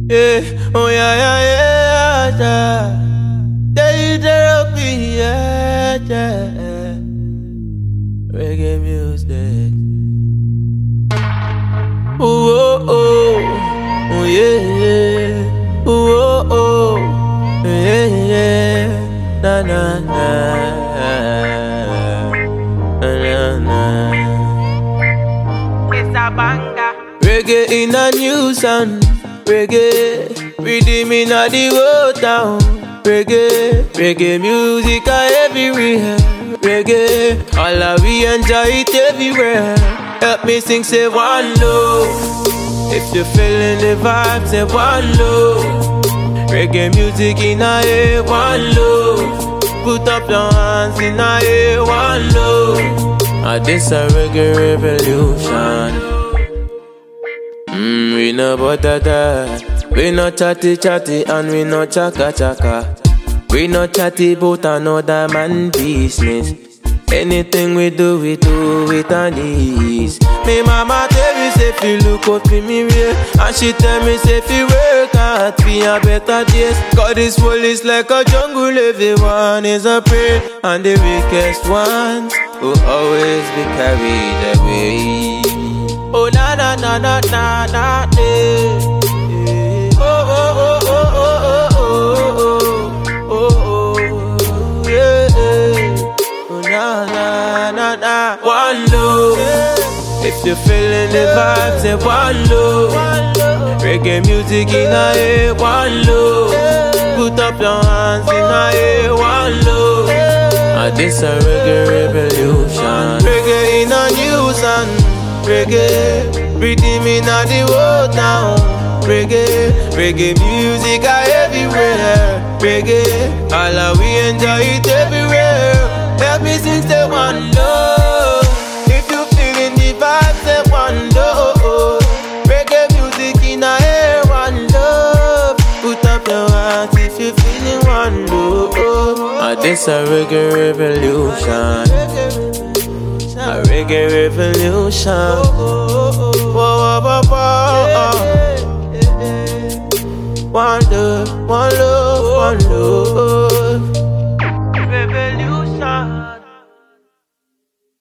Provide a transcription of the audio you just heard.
Yeah, oh yeah, yeah, yeah, yeah. Day therapy, yeah, yeah. Reggae music. Ooh, oh, oh, oh, yeah, yeah. Ooh, oh, oh, yeah, yeah. Na, na, na, na, na. It's a banger. Reggae in a new sound. Reggae, rhythm in a the whole town. Reggae, reggae music everywhere. Reggae, all of we enjoy it everywhere. Help me sing, say one love. If you're feeling the vibe, say one love. Reggae music in a air, one love. Put up your hands in a air, one love. And this a reggae revolution. We no bother, we no chatty chatty and we no chaka chaka. We no chatty about another man business. Anything we do with an ease. Me mama tell me say fi look up in me way, and she tell me say fi work hard fi a better days. Cause this world is like a jungle, everyone is a prey, and the weakest ones will always be carried away. Oh na na na na na na, eh. Oh oh oh oh oh oh oh oh, yeah. Oh na na na na. One love. If you're feeling the vibes, say one love. Reggae music in a air, one love. Put up your hands in a air, one love. And this a reggae revolution. Reggae in a new sound. Reggae, rhythm in a the whole town. Reggae, reggae music everywhere. Reggae, all of we enjoy it everywhere. Help me sing, say one love. If you feeling the vibe, say one love. Reggae music in a air, one love. Put up your hands if you feeling one love. And this a reggae revolution. A reggae revolution. Whoa, whoa, whoa, whoa. One love, one love, one love. Revolution.